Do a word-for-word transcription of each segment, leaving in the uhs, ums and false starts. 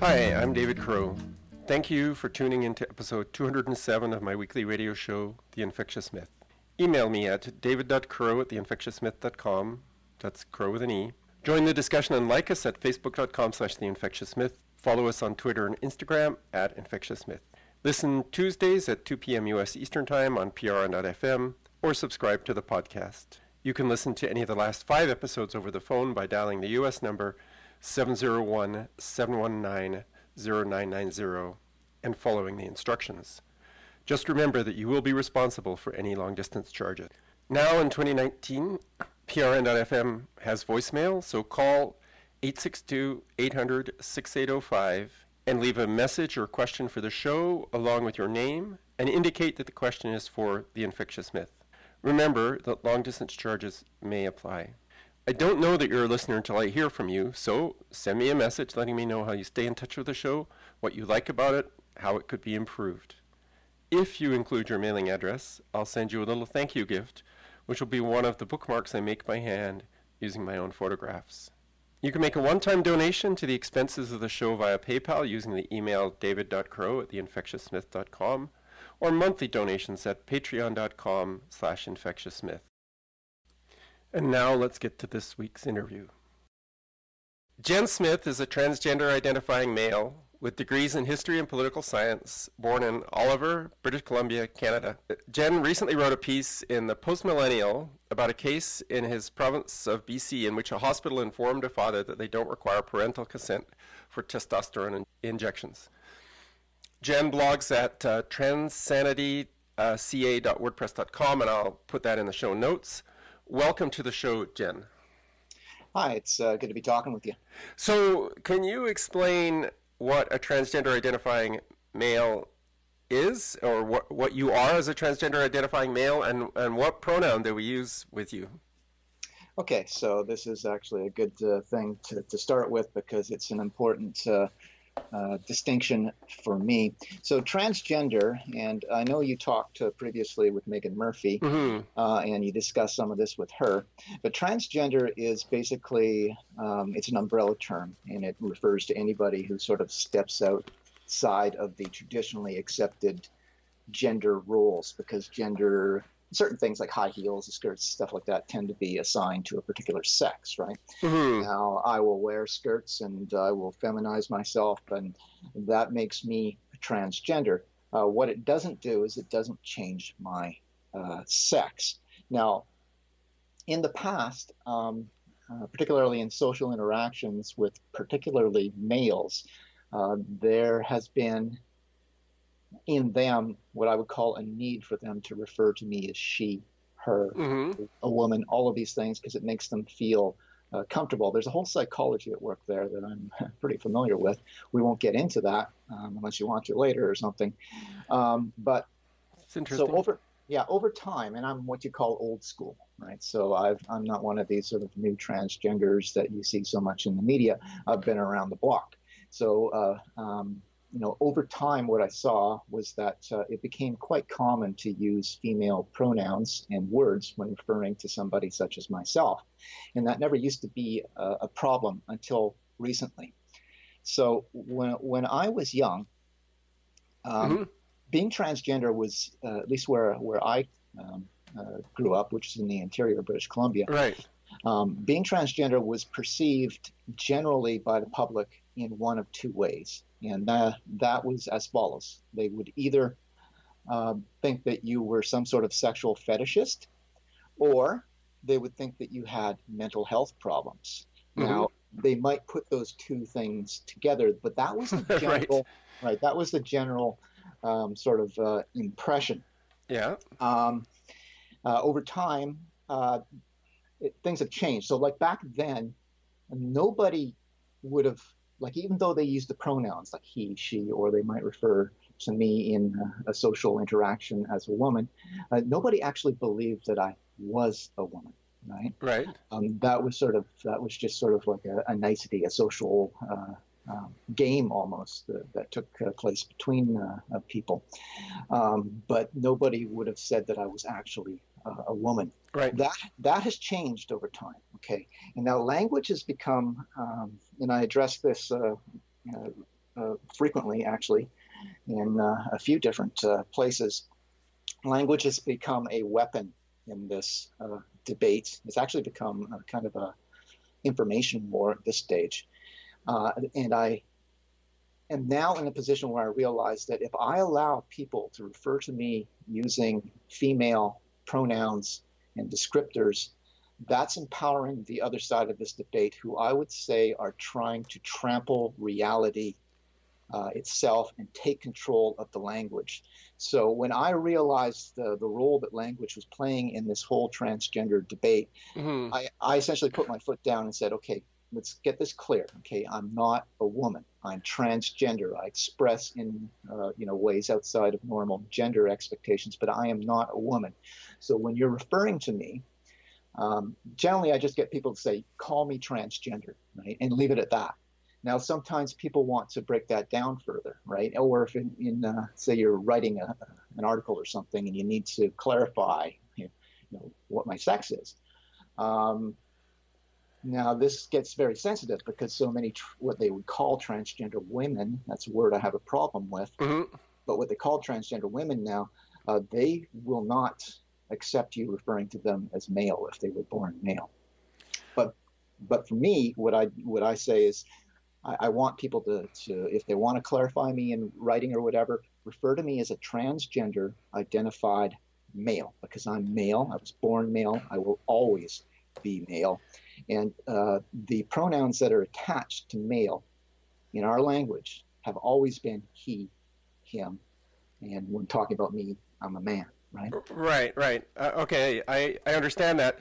Hi, I'm David Crow. Thank you for tuning in to episode two hundred seven of my weekly radio show, The Infectious Myth. Email me at david dot crow at the infectious myth dot com. That's Crow with an E. Join the discussion and like us at facebook dot com slash the infectious myth. Follow us on Twitter and Instagram at Infectious Myth. Listen Tuesdays at two p.m. U S Eastern Time on P R N dot F M or subscribe to the podcast. You can listen to any of the last five episodes over the phone by dialing the U S number seven zero one, seven one nine, zero nine nine zero and following the instructions. Just remember that you will be responsible for any long-distance charges. Now in twenty nineteen, P R N dot F M has voicemail, so call eight six two, eight hundred, sixty-eight oh five and leave a message or question for the show along with your name and indicate that the question is for The Infectious Myth. Remember that long-distance charges may apply. I don't know that you're a listener until I hear from you, so send me a message letting me know how you stay in touch with the show, what you like about it, how it could be improved. If you include your mailing address, I'll send you a little thank you gift, which will be one of the bookmarks I make by hand using my own photographs. You can make a one-time donation to the expenses of the show via PayPal using the email david dot crow at the infectious myth dot com or monthly donations at patreon dot com slash infectious myth. And now let's get to this week's interview. Jen Smith is a transgender identifying male with degrees in history and political science, born in Oliver, British Columbia, Canada. Jen recently wrote a piece in the Post-Millennial about a case in his province of B C in which a hospital informed a father that they don't require parental consent for testosterone in- injections. Jen blogs at uh, transanity c a dot wordpress dot com, and I'll put that in the show notes. Welcome to the show, Jen. Hi, it's uh, good to be talking with you. So, can you explain what a transgender identifying male is, or what, what you are as a transgender identifying male, and, and what pronoun do we use with you? Okay, so this is actually a good uh, thing to, to start with because it's an important uh, uh, distinction for me. So transgender, and I know you talked uh, previously with Megan Murphy, mm-hmm. uh, and you discussed some of this with her, but transgender is basically, um, it's an umbrella term, and it refers to anybody who sort of steps outside of the traditionally accepted gender roles, because gender, certain things like high heels, skirts, stuff like that tend to be assigned to a particular sex, right? Mm-hmm. Now, I will wear skirts and I will feminize myself, and that makes me transgender. Uh, what it doesn't do is it doesn't change my uh, sex. Now, in the past, um, uh, particularly in social interactions with particularly males, uh, there has been in them what I would call a need for them to refer to me as she, her, mm-hmm. a woman, all of these things, because it makes them feel uh, comfortable. There's a whole psychology at work there that I'm pretty familiar with. We won't get into that um, unless you want to later or something. Um, but it's interesting. So over, yeah, over time, and I'm what you call old school, right? So I've, I'm not one of these sort of new transgenders that you see so much in the media. I've been around the block. So, uh, um, you know, over time, what I saw was that uh, it became quite common to use female pronouns and words when referring to somebody such as myself. And that never used to be a, a problem until recently. So when when I was young, um, mm-hmm. being transgender was, uh, at least where, where I um, uh, grew up, which is in the interior of British Columbia. Right. Um, being transgender was perceived generally by the public in one of two ways. And that, that was as follows. They would either uh, think that you were some sort of sexual fetishist, or they would think that you had mental health problems. Mm-hmm. Now, they might put those two things together, but that was the general, right. right, that was the general um, sort of uh, impression. Yeah. Um, uh, over time, uh, it, things have changed. So like back then, nobody would have, like, even though they use the pronouns like he, she, or they might refer to me in a, a social interaction as a woman, uh, nobody actually believed that I was a woman, right? Right. Um, that was sort of, that was just sort of like a, a nicety, a social uh, um, game almost uh, that took uh, place between uh, uh, people. Um, but nobody would have said that I was actually uh, a woman. Right. That that has changed over time. Okay, and now language has become, um, and I addressed this uh, uh, uh, frequently, actually, in uh, a few different uh, places. Language has become a weapon in this uh, debate. It's actually become a kind of a information war at this stage. Uh, and I am now in a position where I realize that if I allow people to refer to me using female pronouns and descriptors, that's empowering the other side of this debate, who I would say are trying to trample reality uh, itself and take control of the language. So when I realized the, the role that language was playing in this whole transgender debate, mm-hmm. I, I essentially put my foot down and said, okay, let's get this clear. Okay, I'm not a woman. I'm transgender. I express in uh, you know ways outside of normal gender expectations, but I am not a woman. So when you're referring to me, um, generally I just get people to say, call me transgender, right, and leave it at that. Now, sometimes people want to break that down further, right? Or if in, in uh, say you're writing a, an article or something and you need to clarify, you know, what my sex is. Um, Now, this gets very sensitive because so many tr- what they would call transgender women, that's a word I have a problem with, mm-hmm. but what they call transgender women now, uh, they will not accept you referring to them as male if they were born male. But but for me, what I what I say is I, I want people to, to, if they want to clarify me in writing or whatever, refer to me as a transgender identified male, because I'm male. I was born male. I will always be male. And uh, the pronouns that are attached to male in our language have always been he, him. And when talking about me, I'm a man, right? Right, right. Uh, okay, I, I understand that.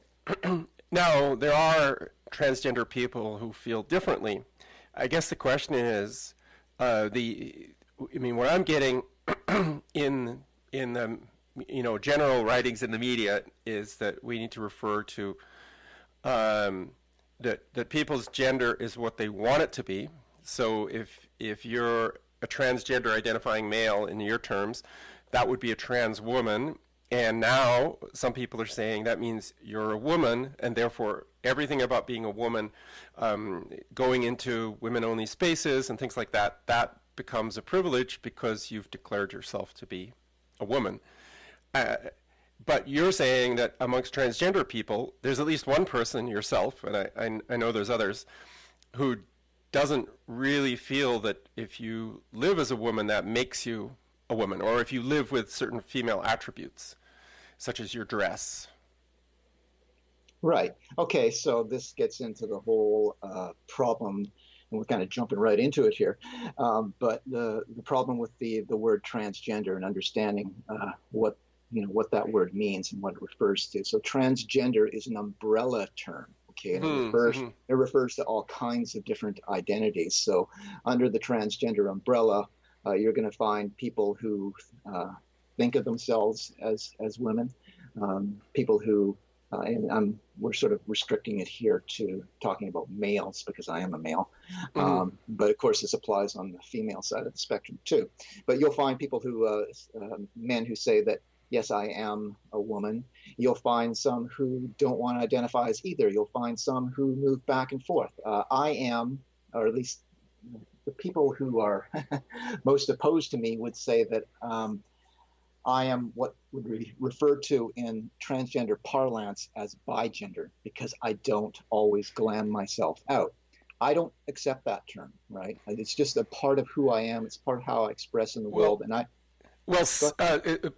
Now, there are transgender people who feel differently. I guess the question is, uh, the, I mean, what I'm getting in in the, you know, general writings in the media is that we need to refer to Um, that that people's gender is what they want it to be. So if if you're a transgender identifying male in your terms, that would be a trans woman. And now some people are saying that means you're a woman, and therefore everything about being a woman, um, going into women-only spaces and things like that, that becomes a privilege because you've declared yourself to be a woman. Uh, But you're saying that amongst transgender people, there's at least one person, yourself, and I, I, I know there's others, who doesn't really feel that if you live as a woman, that makes you a woman, or if you live with certain female attributes, such as your dress. Right. Okay, so this gets into the whole uh, problem, and we're kind of jumping right into it here. Um, but the, the problem with the, the word transgender and understanding uh, what you know, what that word means and what it refers to. So transgender is an umbrella term, okay? And mm-hmm. it refers it refers to all kinds of different identities. So under the transgender umbrella, uh, you're going to find people who uh, think of themselves as as women, um, people who, uh, and I'm, we're sort of restricting it here to talking about males because I am a male. Mm-hmm. Um, but of course, this applies on the female side of the spectrum too. But you'll find people who, uh, uh, men who say that, yes, I am a woman. You'll find some who don't want to identify as either. You'll find some who move back and forth. Uh, I am, or at least the people who are most opposed to me would say that um, I am what would be referred to in transgender parlance as bigender, because I don't always glam myself out. I don't accept that term, right? It's just a part of who I am. It's part of how I express in the well, world. And I, well, uh, it,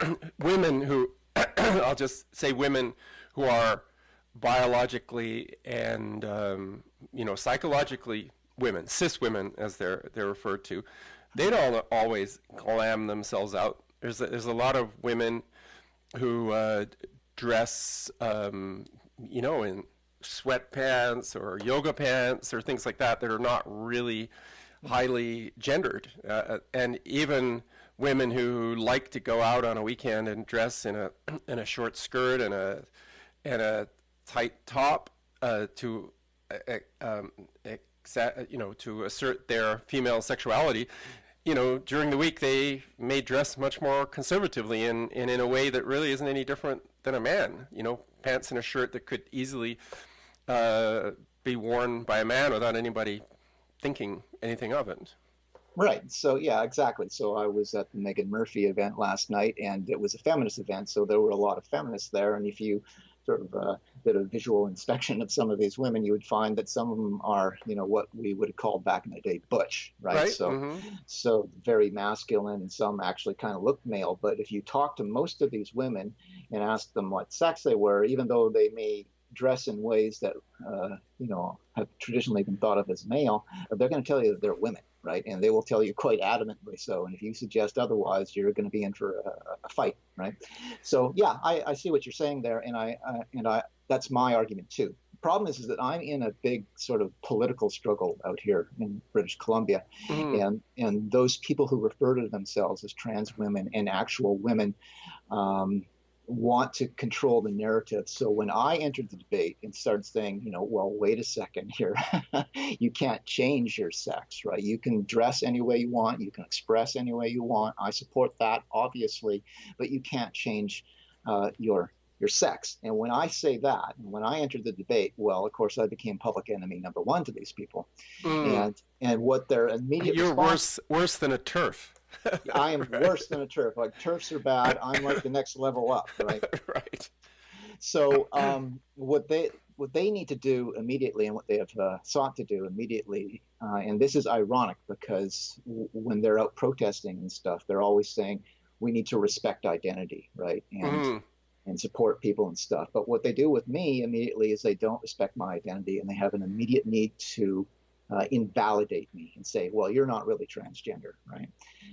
women who, I'll just say women who are biologically and, um, you know, psychologically women, cis women as they're they're referred to, they don't always glam themselves out. There's a, there's a lot of women who uh, dress, um, you know, in sweatpants or yoga pants or things like that that are not really highly gendered. Uh, and even women who like to go out on a weekend and dress in a in a short skirt and a and a tight top uh, to uh, um, exa- you know to assert their female sexuality. You know, during the week they may dress much more conservatively and, and in a way that really isn't any different than a man. You know, pants and a shirt that could easily uh, be worn by a man without anybody thinking anything of it. Right. So yeah, exactly. So I was at the Meghan Murphy event last night, and it was a feminist event, so there were a lot of feminists there. And if you sort of uh, did a visual inspection of some of these women, you would find that some of them are, you know, what we would have called back in the day butch, right? Right? So, Mm-hmm. so very masculine, and some actually kind of look male. But if you talk to most of these women and ask them what sex they were, even though they may dress in ways that uh, you know have traditionally been thought of as male, they're going to tell you that they're women, right? And they will tell you quite adamantly so. And if you suggest otherwise, you're going to be in for a, a fight, right? So yeah, I, I see what you're saying there, and I uh, and I that's my argument too. The problem is, is that I'm in a big sort of political struggle out here in British Columbia, Mm-hmm. and and those people who refer to themselves as trans women and actual women um, want to control the narrative. So when I entered the debate and started saying, you know, well, wait a second here, you can't change your sex, right? You can dress any way you want, you can express any way you want. I support that, obviously, but you can't change uh, your your sex. And when I say that, when I entered the debate, well, of course, I became public enemy number one to these people, Mm. and and what their immediate You're response. worse worse than a turf. I am Right. worse than a turf. Like turfs are bad. I'm like the next level up, right? Right. So um, what they what they need to do immediately, and what they have uh, sought to do immediately, uh, and this is ironic because w- when they're out protesting and stuff, they're always saying we need to respect identity, right, and Mm. and support people and stuff. But what they do with me immediately is they don't respect my identity, and they have an immediate need to uh, invalidate me and say, well, you're not really transgender, right?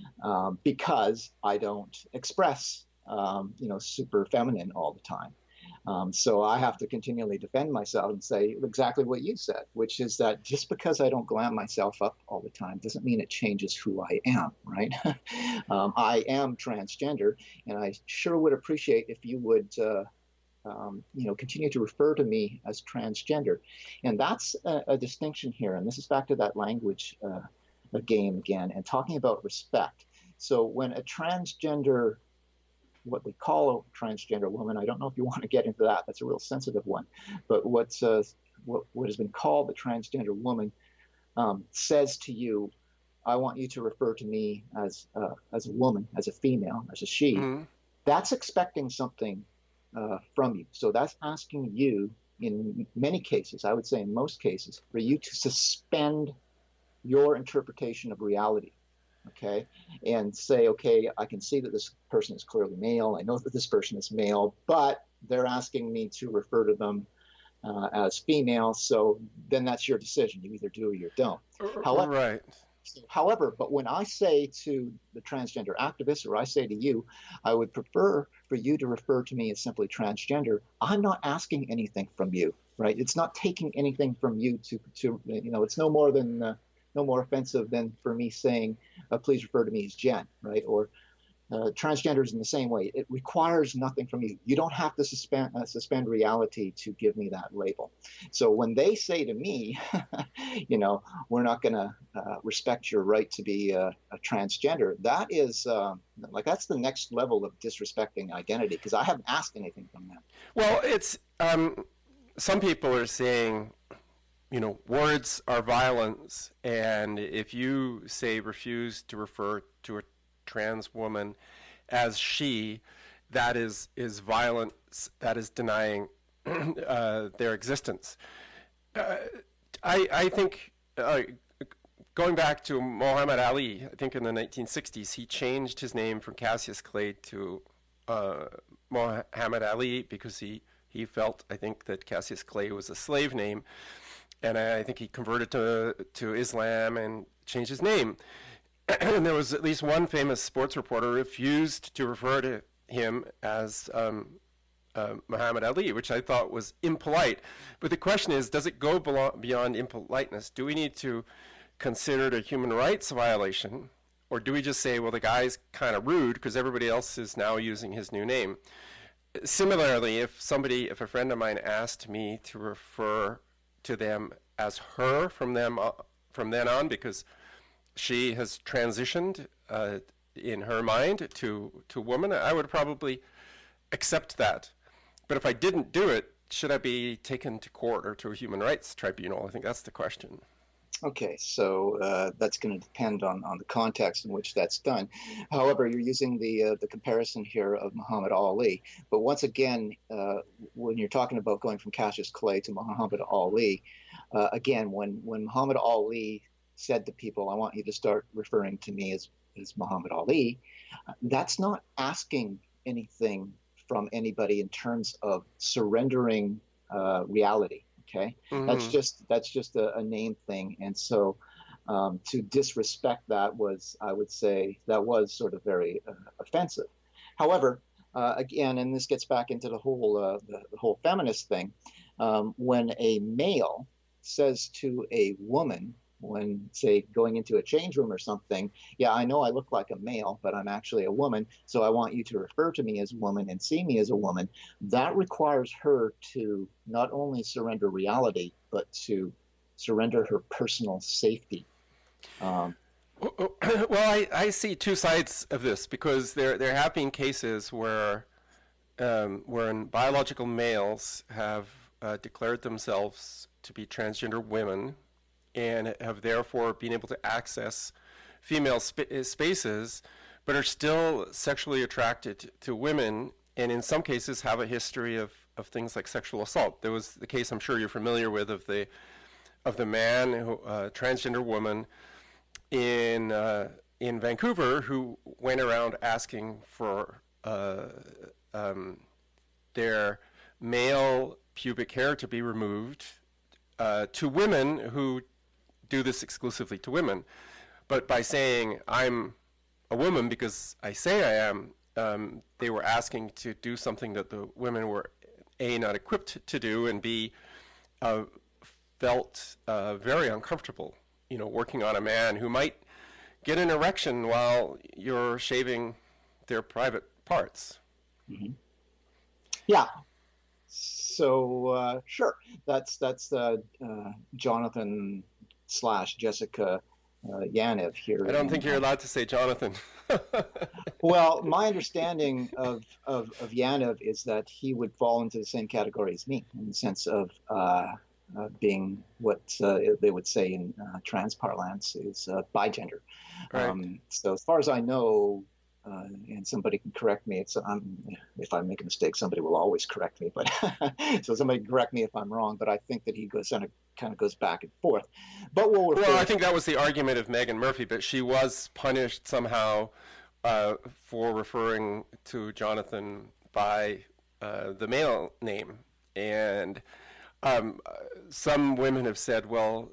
Um, because I don't express, um, you know, super feminine all the time. Um, so I have to continually defend myself and say exactly what you said, which is that just because I don't glam myself up all the time doesn't mean it changes who I am, right? um, I am transgender, and I sure would appreciate if you would, uh, um, you know, continue to refer to me as transgender. And that's a, a distinction here. And this is back to that language uh, game again, and talking about respect. So when a transgender, what we call a transgender woman, I don't know if you want to get into that. That's a real sensitive one. But what's uh, what, what has been called the transgender woman um, says to you, I want you to refer to me as uh, as a woman, as a female, as a she. Mm. That's expecting something uh, from you. So that's asking you, in many cases, I would say in most cases, for you to suspend your interpretation of reality, okay, and say, okay, I can see that this person is clearly male. I know that this person is male, but they're asking me to refer to them uh, as female. So then that's your decision. You either do or you don't. However, Right. However, but when I say to the transgender activists, or I say to you, I would prefer for you to refer to me as simply transgender. I'm not asking anything from you, right? It's not taking anything from you to, to you know, it's no more than, uh, no more offensive than for me saying, uh, please refer to me as Jen, right? Or uh, transgenders in the same way. It requires nothing from you. You don't have to suspend uh, suspend reality to give me that label. So when they say to me, you know, we're not going to uh, respect your right to be a, a transgender, that is uh, like that's the next level of disrespecting identity, because I haven't asked anything from them. Well, it's um, some people are saying, you know, words are violence, and if you say refuse to refer to a trans woman as she, that is is violence. That is denying uh, their existence. Uh, I I think uh, going back to Muhammad Ali, I think in the nineteen sixties he changed his name from Cassius Clay to uh, Muhammad Ali because he he felt, I think, that Cassius Clay was a slave name, and I, I think he converted to to Islam and changed his name. And there was at least one famous sports reporter refused to refer to him as um, uh, Muhammad Ali, which I thought was impolite. But the question is, does it go beyond impoliteness? Do we need to consider it a human rights violation, or do we just say, well, the guy's kind of rude because everybody else is now using his new name? Similarly, if somebody, if a friend of mine asked me to refer to them as her from them uh, from then on because she has transitioned uh, in her mind to to woman, I would probably accept that. But if I didn't do it, should I be taken to court or to a human rights tribunal? I think that's the question. Okay, so uh, that's going to depend on, on the context in which that's done. However, you're using the uh, the comparison here of Muhammad Ali. But once again, uh, when you're talking about going from Cassius Clay to Muhammad Ali, uh, again, when, when Muhammad Ali said to people, I want you to start referring to me as, as Muhammad Ali, that's not asking anything from anybody in terms of surrendering uh, reality. Okay, mm-hmm. that's just that's just a, a name thing, and so um, to disrespect that was, I would say, that was sort of very uh, offensive. However, uh, again, and this gets back into the whole uh, the, the whole feminist thing, um, when a male says to a woman, when, say, going into a change room or something, yeah, I know I look like a male, but I'm actually a woman, so I want you to refer to me as a woman and see me as a woman. That requires her to not only surrender reality, but to surrender her personal safety. Um, well, I, I see two sides of this, because there there have been cases where um, wherein biological males have uh, declared themselves to be transgender women, and have therefore been able to access female sp- spaces, but are still sexually attracted to women, and in some cases have a history of, of things like sexual assault. There was the case I'm sure you're familiar with of the of the man, who, uh, transgender woman in uh, in Vancouver, who went around asking for uh, um, their male pubic hair to be removed uh, to women who do this exclusively to women. But by saying I'm a woman because I say I am, um, they were asking to do something that the women were A, not equipped to do, and B, uh, felt uh, very uncomfortable, you know, working on a man who might get an erection while you're shaving their private parts. Mm-hmm. Yeah. So uh, sure, that's that's uh, uh, Jonathan slash Jessica uh, Yaniv here. I don't in, think you're allowed to say Jonathan. Well, my understanding of, of, of Yaniv is that he would fall into the same category as me, in the sense of uh, uh, being what uh, they would say in uh, trans parlance is uh, bigender. Right. Um, so as far as I know, Uh, and somebody can correct me. It's um, if I make a mistake, somebody will always correct me. But so somebody can correct me if I'm wrong. But I think that he goes kind of kind of goes back and forth. But we'll refer well, I think that was the argument of Megan Murphy, but she was punished somehow uh, for referring to Jonathan by uh, the male name, and um, some women have said, well,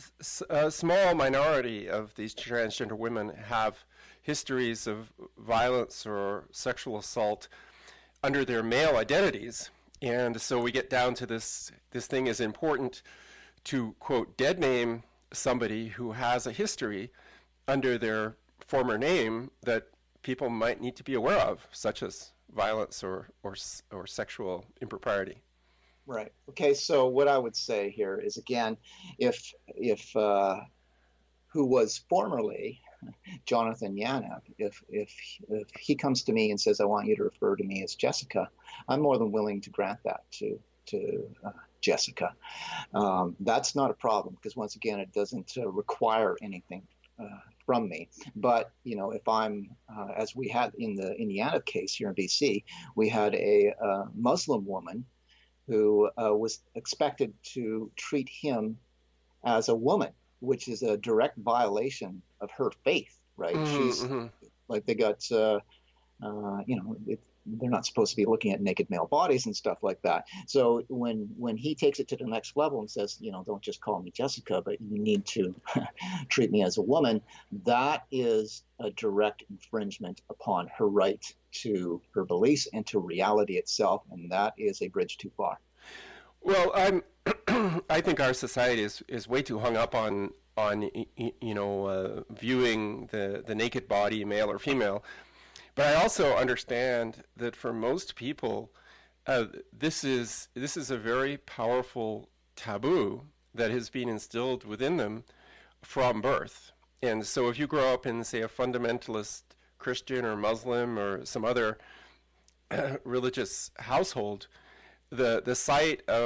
a small minority of these transgender women have histories of violence or sexual assault under their male identities. And so we get down to this, this thing is important to, quote, dead name somebody who has a history under their former name that people might need to be aware of, such as violence or, or, or sexual impropriety. Right. Okay, so what I would say here is, again, if, if uh, who was formerly Jonathan Yaniv, if, if if he comes to me and says, I want you to refer to me as Jessica, I'm more than willing to grant that to to uh, Jessica. Um, that's not a problem, because once again, it doesn't uh, require anything uh, from me. But you know, if I'm uh, as we had in the in the Yaniv case here in B C, we had a uh, Muslim woman who uh, was expected to treat him as a woman, which is a direct violation of her faith, right? Mm-hmm, She's mm-hmm. like, they got, uh, uh, you know, it, they're not supposed to be looking at naked male bodies and stuff like that. So when when he takes it to the next level and says, you know, don't just call me Jessica, but you need to treat me as a woman, that is a direct infringement upon her right to her beliefs and to reality itself, and that is a bridge too far. Well, I'm. I think our society is, is way too hung up on on you know uh, viewing the, the naked body, male or female. But I also understand that for most people, uh, this is this is a very powerful taboo that has been instilled within them from birth. And so, if you grow up in, say, a fundamentalist Christian or Muslim or some other religious household, the the sight of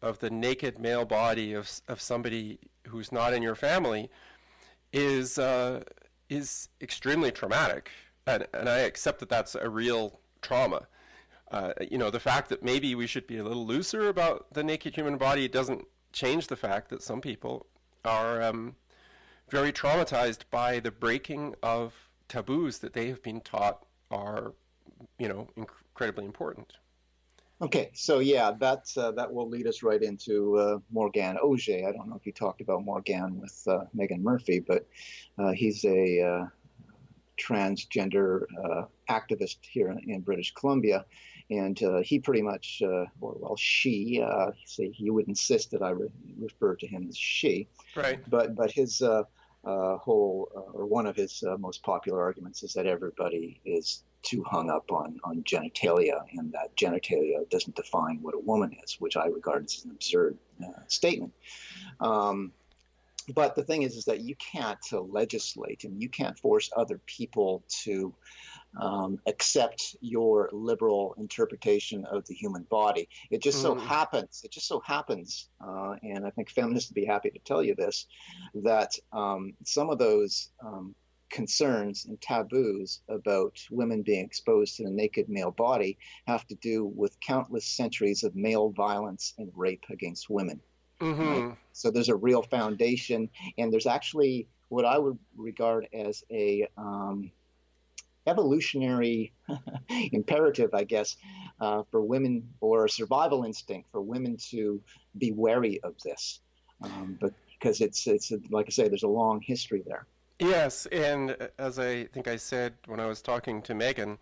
of the naked male body of of somebody who's not in your family is uh, is extremely traumatic, and and I accept that that's a real trauma. Uh, you know, the fact that maybe we should be a little looser about the naked human body doesn't change the fact that some people are um, very traumatized by the breaking of taboos that they have been taught are, you know, incredibly important. Okay, so yeah, that's uh, that will lead us right into uh, Morgan Auger. I don't know if you talked about Morgan with uh, Megan Murphy, but uh, he's a uh, transgender uh, activist here in, in British Columbia, and uh, he pretty much, uh, or well, she, uh, say he would insist that I re- refer to him as she, right? But but his uh, uh, whole uh, or one of his uh, most popular arguments is that everybody is too hung up on, on genitalia, and that genitalia doesn't define what a woman is, which I regard as an absurd uh, statement. Um, but the thing is, is that you can't uh, legislate and you can't force other people to um, accept your liberal interpretation of the human body. It just so Mm. happens, it just so happens, uh, and I think feminists would be happy to tell you this, that um, some of those um, concerns and taboos about women being exposed to the naked male body have to do with countless centuries of male violence and rape against women. Mm-hmm. Right? So there's a real foundation, and there's actually what I would regard as a um, evolutionary imperative, I guess, uh, for women, or a survival instinct for women to be wary of this, um, but because it's it's like I say, there's a long history there. Yes, and as I think I said when I was talking to Megan,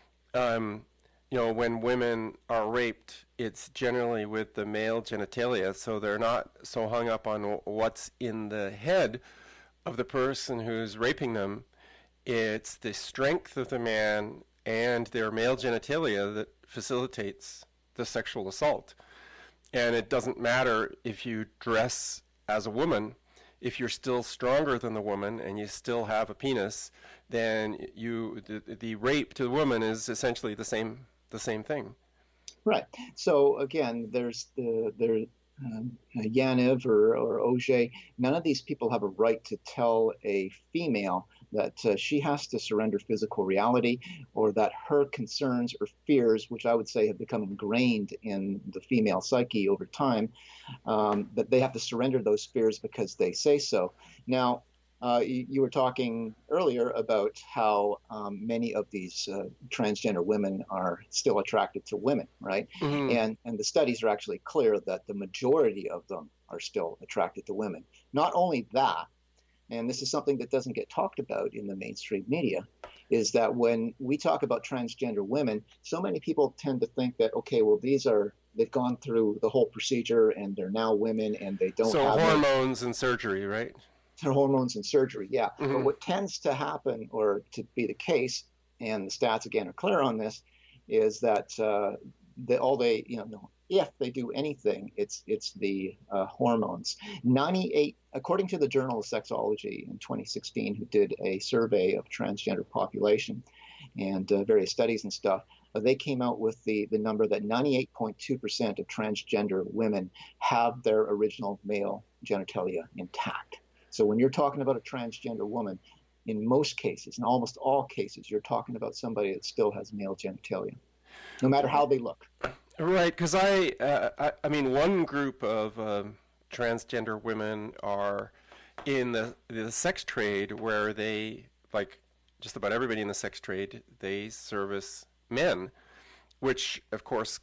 um, you know, when women are raped, it's generally with the male genitalia, so they're not so hung up on what's in the head of the person who's raping them. It's the strength of the man and their male genitalia that facilitates the sexual assault. And it doesn't matter if you dress as a woman. If you're still stronger than the woman and you still have a penis, then you the, the rape to the woman is essentially the same the same thing. Right. So again, there's the there um, Yaniv or, or Auger. None of these people have a right to tell a female that uh, she has to surrender physical reality, or that her concerns or fears, which I would say have become ingrained in the female psyche over time, um, that they have to surrender those fears because they say so. Now, uh, you, you were talking earlier about how um, many of these uh, transgender women are still attracted to women, right? Mm-hmm. And and the studies are actually clear that the majority of them are still attracted to women. Not only that, and this is something that doesn't get talked about in the mainstream media, is that when we talk about transgender women, so many people tend to think that, okay, well, these are, they've gone through the whole procedure and they're now women and they don't so have hormones any, and surgery, right? Hormones and surgery, yeah. Mm-hmm. But what tends to happen, or to be the case, and the stats again are clear on this, is that uh, the, all they, you know, if they do anything, it's it's the uh, hormones. ninety-eight, according to the Journal of Sexology in twenty sixteen, who did a survey of transgender population and uh, various studies and stuff, uh, they came out with the the number that ninety-eight point two percent of transgender women have their original male genitalia intact. So when you're talking about a transgender woman, in most cases, in almost all cases, you're talking about somebody that still has male genitalia, no matter how they look. Right, because I, uh, I, I mean, one group of um, transgender women are in the the sex trade, where they, like just about everybody in the sex trade, they service men, which of course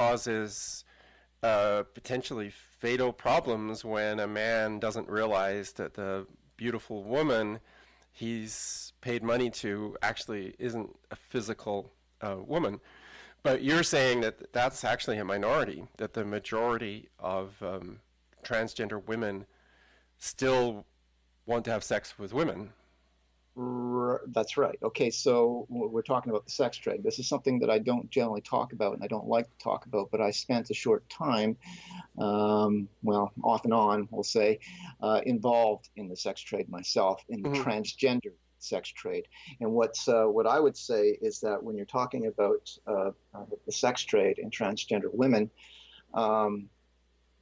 causes uh, potentially fatal problems when a man doesn't realize that the beautiful woman he's paid money to actually isn't a physical uh, woman. But you're saying that that's actually a minority, that the majority of um, transgender women still want to have sex with women. That's right. Okay, so we're talking about the sex trade. This is something that I don't generally talk about and I don't like to talk about, but I spent a short time, um, well, off and on, we'll say, uh, involved in the sex trade myself, in the mm-hmm. transgender sex trade. And what's uh, what I would say is that when you're talking about uh, uh, the sex trade and transgender women, um,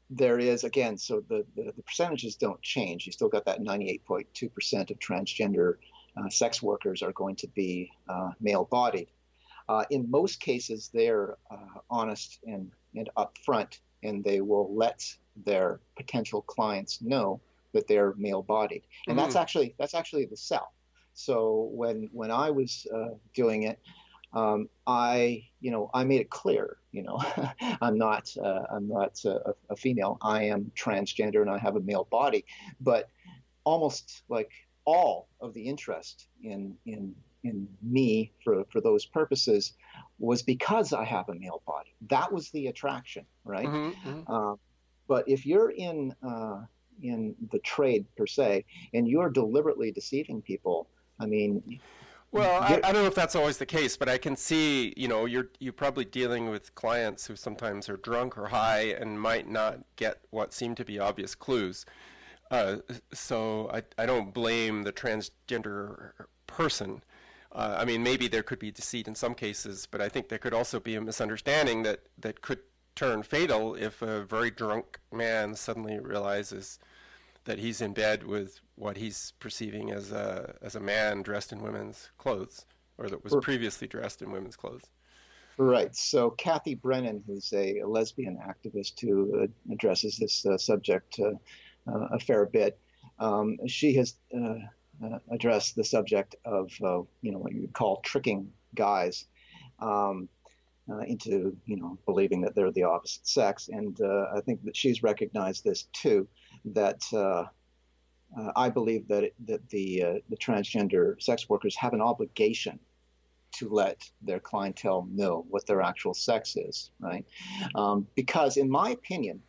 there is, again, so the, the, the percentages don't change. You still got that ninety-eight point two percent of transgender uh, sex workers are going to be uh, male-bodied. Uh, in most cases, they're uh, honest and, and upfront, and they will let their potential clients know that they're male-bodied. And mm-hmm. that's actually that's actually the sell. So when when I was uh, doing it, um, I you know I made it clear, you know, I'm not uh, I'm not a, a female. I am transgender and I have a male body. But almost like all of the interest in in in me for, for those purposes was because I have a male body. That was the attraction, right? Mm-hmm, mm-hmm. Uh, but if you're in uh, in the trade per se, and you're deliberately deceiving people, I mean, well, I, I don't know if that's always the case, but I can see, you know, you're you're probably dealing with clients who sometimes are drunk or high and might not get what seem to be obvious clues. Uh, so I I don't blame the transgender person. Uh, I mean, maybe there could be deceit in some cases, but I think there could also be a misunderstanding that, that could turn fatal if a very drunk man suddenly realizes that he's in bed with what he's perceiving as a as a man dressed in women's clothes, or that was previously dressed in women's clothes. Right. So Kathy Brennan, who's a, a lesbian activist who uh, addresses this uh, subject uh, uh, a fair bit, um, she has uh, uh, addressed the subject of uh, you know what you would call tricking guys um, uh, into you know believing that they're the opposite sex, and uh, I think that she's recognized this too. That uh, uh, I believe that it, that the uh, the transgender sex workers have an obligation to let their clientele know what their actual sex is, right? Um, because in my opinion,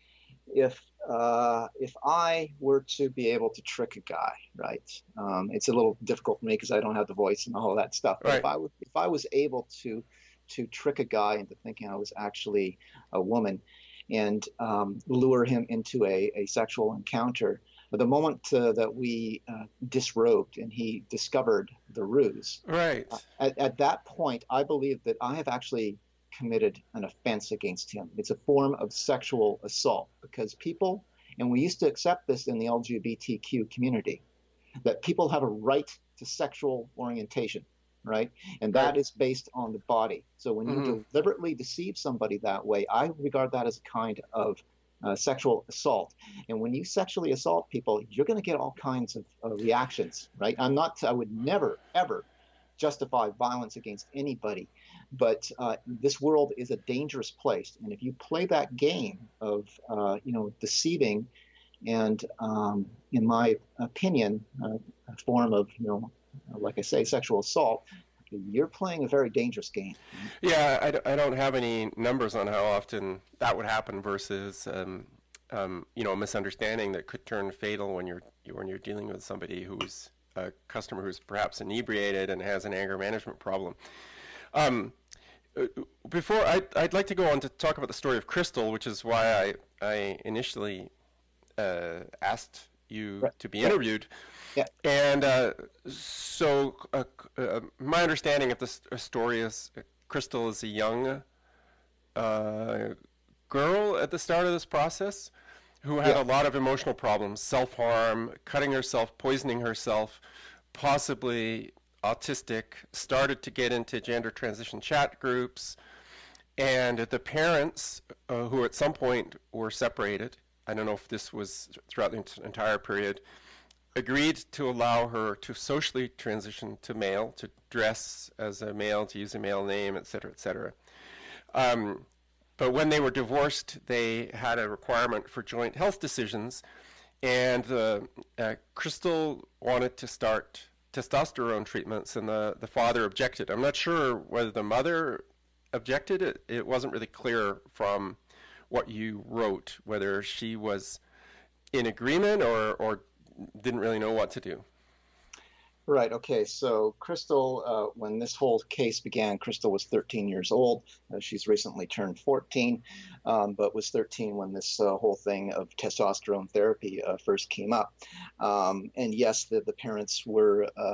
if uh, if I were to be able to trick a guy, right, um, it's a little difficult for me because I don't have the voice and all of that stuff. But right. if I was if I was able to to trick a guy into thinking I was actually a woman, and um, lure him into a, a sexual encounter, the moment uh, that we uh, disrobed and he discovered the ruse, right. uh, at, at that point, I believe that I have actually committed an offense against him. It's a form of sexual assault because people, and we used to accept this in the L G B T Q community, that people have a right to sexual orientation, right? And that right. is based on the body. So when mm-hmm. you deliberately deceive somebody that way, I regard that as a kind of Uh, sexual assault. And when you sexually assault people, you're going to get all kinds of uh, reactions, right? I'm not, I would never, ever justify violence against anybody. But uh, this world is a dangerous place. And if you play that game of, uh, you know, deceiving and, um, in my opinion, uh, a form of, you know, like I say, sexual assault, you're playing a very dangerous game. Yeah, I, d- I don't have any numbers on how often that would happen versus, um, um, you know, a misunderstanding that could turn fatal when you're when you're dealing with somebody who's a customer who's perhaps inebriated and has an anger management problem. Um, before I, I'd like to go on to talk about the story of Crystal, which is why I I initially uh, asked you right. to be interviewed. Yeah. And uh, so uh, uh, my understanding of this story is uh, Crystal is a young uh, girl at the start of this process who had yeah. a lot of emotional problems, self-harm, cutting herself, poisoning herself, possibly autistic, started to get into gender transition chat groups. And the parents, uh, who at some point were separated, I don't know if this was throughout the entire period, agreed to allow her to socially transition to male, to dress as a male, to use a male name, et cetera, et cetera. Um, but when they were divorced, they had a requirement for joint health decisions, and uh, uh, Crystal wanted to start testosterone treatments, and the, the father objected. I'm not sure whether the mother objected. It, it wasn't really clear from what you wrote, whether she was in agreement or, or didn't really know what to do. Right. Okay. So Crystal, uh, when this whole case began, Crystal was thirteen years old. Uh, she's recently turned fourteen, um, but was thirteen when this uh, whole thing of testosterone therapy uh, first came up. Um, and yes, the, the parents were um,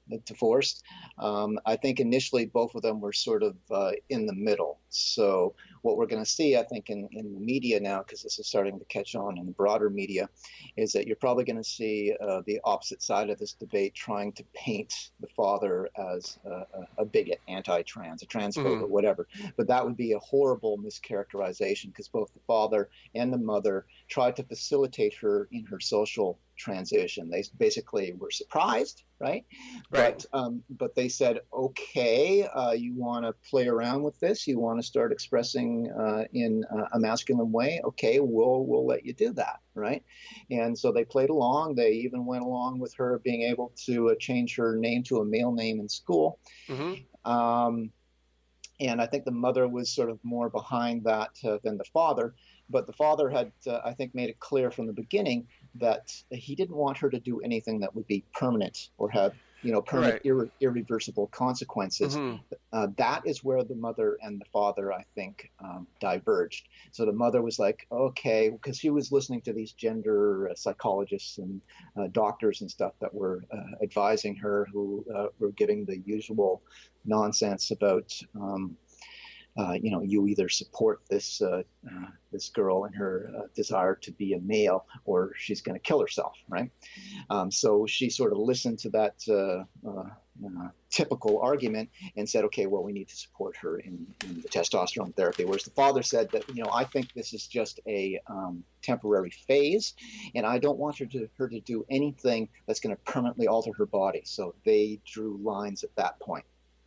divorced. Um, I think initially both of them were sort of uh, in the middle. So what we're going to see, I think, in, in the media now, because this is starting to catch on in the broader media, is that you're probably going to see uh, the opposite side of this debate trying to paint the father as a, a, a bigot, anti-trans, a transphobe, Mm-hmm. or whatever. But that would be a horrible mischaracterization, because both the father and the mother tried to facilitate her in her social transition. They basically were surprised, right? Right. But um, but they said, okay, uh, you want to play around with this? You want to start expressing uh, in uh, a masculine way? Okay, we'll we'll let you do that, right? And so they played along. They even went along with her being able to uh, change her name to a male name in school. Mm-hmm. Um, and I think the mother was sort of more behind that uh, than the father. But the father had, uh, I think, made it clear from the beginning that he didn't want her to do anything that would be permanent or have, you know, permanent, Right. irre- irreversible consequences. Mm-hmm. Uh, that is where the mother and the father, I think, um, diverged. So the mother was like, okay, because she was listening to these gender uh, psychologists and uh, doctors and stuff that were uh, advising her, who uh, were giving the usual nonsense about, um, uh, you know, you either support this uh, uh, this girl and her uh, desire to be a male, or she's going to kill herself, right? Um, so she sort of listened to that uh, uh, uh, typical argument and said, okay, well, we need to support her in, in the testosterone therapy. Whereas the father said that, you know, I think this is just a um, temporary phase, and I don't want her to her to do anything that's going to permanently alter her body. So they drew lines at that point.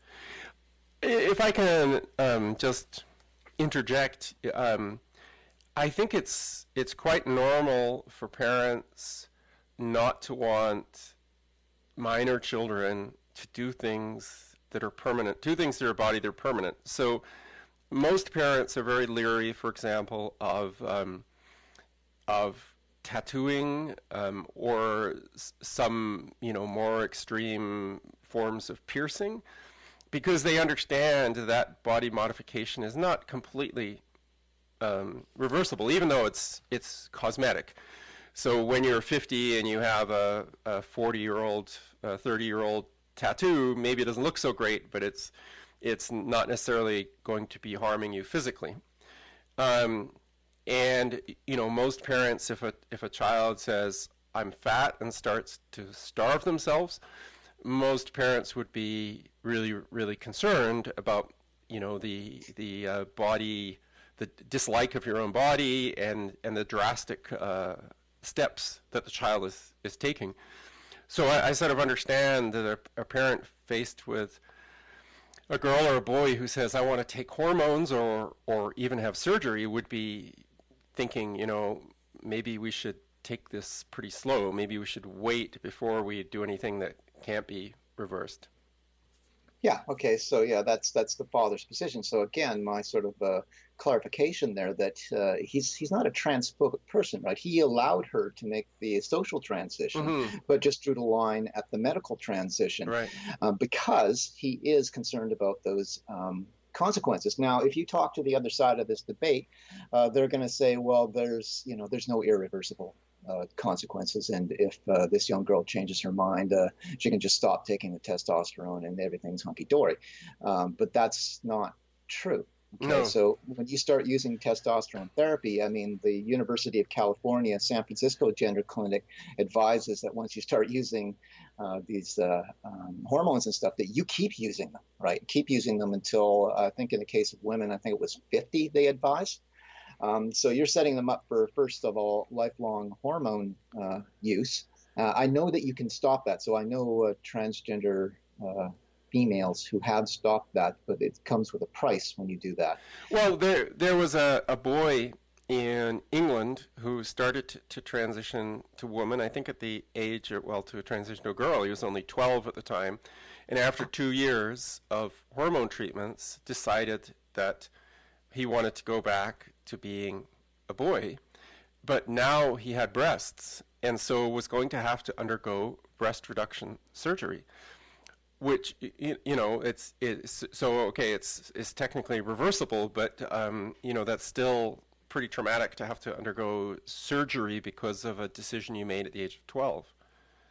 If I can um, just interject, um, I think it's it's quite normal for parents not to want minor children to do things that are permanent, do things to their body that are permanent. So most parents are very leery, for example, of um, of tattooing um, or s- some you know more extreme forms of piercing, because they understand that body modification is not completely um, reversible, even though it's it's cosmetic. So when you're fifty and you have a, a forty-year-old, a thirty-year-old tattoo, maybe it doesn't look so great, but it's it's not necessarily going to be harming you physically. Um, and you know, most parents, if a if a child says I'm fat and starts to starve themselves, most parents would be really, really concerned about, you know, the the uh, body, the dislike of your own body, and and the drastic uh, steps that the child is is taking. So I, I sort of understand that a, a parent faced with a girl or a boy who says, I want to take hormones or or even have surgery, would be thinking, you know, maybe we should take this pretty slow. Maybe we should wait before we do anything that can't be reversed. Yeah. Okay. So yeah, that's that's the father's position. So again, my sort of uh, clarification there that uh, he's he's not a transphobic person, right? He allowed her to make the social transition, Mm-hmm. but just drew the line at the medical transition Right. uh, because he is concerned about those. Um, consequences. Now, if you talk to the other side of this debate, uh, they're going to say, well, there's, you know, there's no irreversible uh, consequences. And if uh, this young girl changes her mind, uh, she can just stop taking the testosterone and everything's hunky-dory. Um, but that's not true. Okay, No. so when you start using testosterone therapy, I mean, the University of California, San Francisco Gender Clinic advises that once you start using uh, these uh, um, hormones and stuff, that you keep using them, right? Keep using them until, uh, I think in the case of women, I think it was fifty, they advise. Um, so you're setting them up for, first of all, lifelong hormone uh, use. Uh, I know that you can stop that. So I know uh, transgender uh, females who have stopped that, but it comes with a price when you do that. Well, there there was a, a boy in England who started to, to transition to woman, I think at the age, of, well, to a transition to a girl. He was only twelve at the time. And after two years of hormone treatments, decided that he wanted to go back to being a boy. But now he had breasts, and so was going to have to undergo breast reduction surgery. Which you, you know it's it's so okay it's it's technically reversible, but um, you know that's still pretty traumatic to have to undergo surgery because of a decision you made at the age of twelve.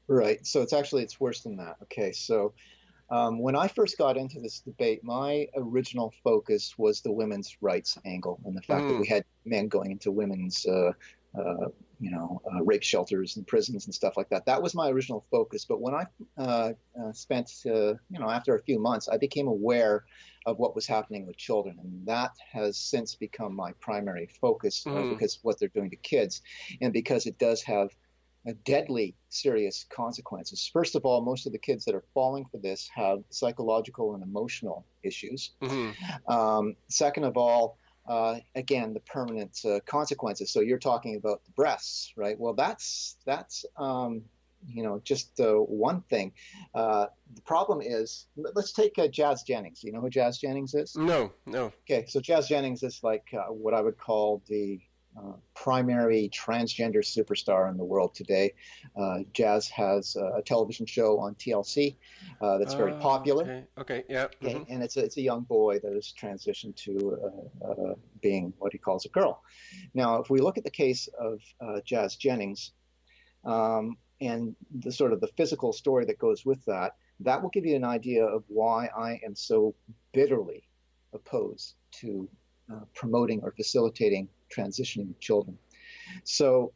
Right. So it's actually it's worse than that. Okay. So um, when I first got into this debate, my original focus was the women's rights angle and the fact that Mm, we had men going into women's, uh, uh, you know, uh, rape shelters and prisons and stuff like that. That was my original focus. But when I uh, uh, spent, uh, you know, after a few months, I became aware of what was happening with children, and that has since become my primary focus uh, mm, because of what they're doing to kids, and because it does have uh, deadly serious consequences. First of all, most of the kids that are falling for this have psychological and emotional issues. mm, Um, second of all, uh, again, the permanent uh, consequences. So you're talking about the breasts, right? Well, that's that's um, you know just uh, one thing. Uh, the problem is, let's take uh, Jazz Jennings. You know who Jazz Jennings is? no, no. Okay, so Jazz Jennings is like uh, what I would call the uh, primary transgender superstar in the world today. Uh, Jazz has a television show on T L C uh, that's very Uh, popular. okay, okay, yeah. Okay, Hmm. and it's a, it's a young boy that has transitioned to uh, uh, being what he calls a girl. Now, if we look at the case of uh, Jazz Jennings um, and the sort of the physical story that goes with that, that will give you an idea of why I am so bitterly opposed to uh, promoting or facilitating transitioning of children. So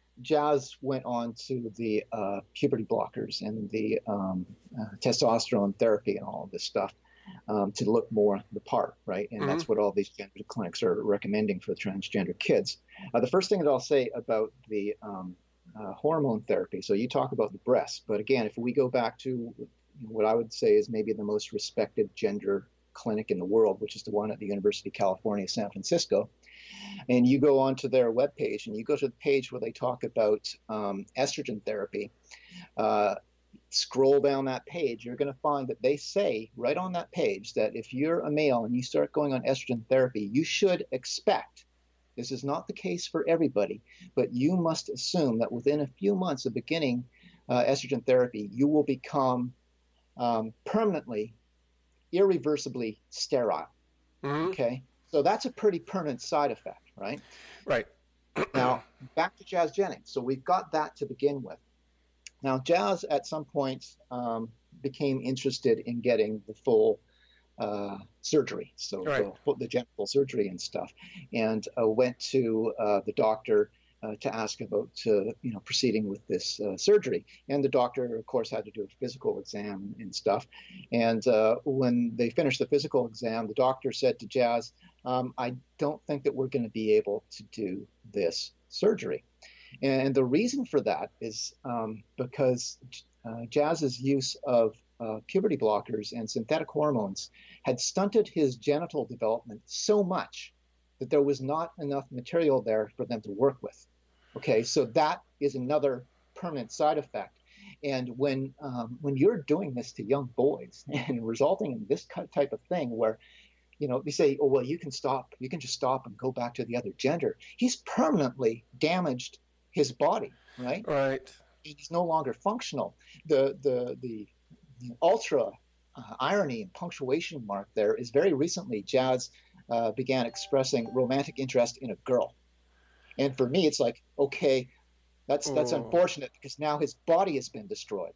Jazz went on to the uh, puberty blockers and the um, uh, testosterone therapy and all of this stuff um, to look more the part, right? And Hmm. that's what all these gender clinics are recommending for transgender kids. Uh, the first thing that I'll say about the um, uh, hormone therapy. So you talk about the breast, but again, if we go back to what I would say is maybe the most respected gender clinic in the world, which is the one at the University of California, San Francisco, and you go onto their webpage and you go to the page where they talk about um, estrogen therapy, uh, scroll down that page, you're going to find that they say right on that page that if you're a male and you start going on estrogen therapy, you should expect, this is not the case for everybody, but you must assume that within a few months of beginning uh, estrogen therapy, you will become um, permanently, irreversibly sterile. Hmm. Okay. So that's a pretty permanent side effect, right? Right. Now, back to Jazz Jennings. So we've got that to begin with. Now, Jazz at some point um, became interested in getting the full uh, surgery, so Right. the the genital surgery and stuff, and uh, went to uh, the doctor uh, to ask about uh, you know proceeding with this uh, surgery. And the doctor, of course, had to do a physical exam and stuff. And uh, when they finished the physical exam, the doctor said to Jazz, um, "I don't think that we're going to be able to do this surgery." And the reason for that is um, because uh, Jazz's use of uh, puberty blockers and synthetic hormones had stunted his genital development so much that there was not enough material there for them to work with. Okay, so that is another permanent side effect. And when um, when you're doing this to young boys and resulting in this type of thing where you know, they say, oh, well, you can stop, you can just stop and go back to the other gender. He's permanently damaged his body, right? Right. He's no longer functional. The the the, the ultra uh, irony and punctuation mark there is very recently Jazz uh, began expressing romantic interest in a girl, and for me, it's like, okay, that's that's Oh, unfortunate because now his body has been destroyed.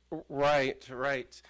right, right.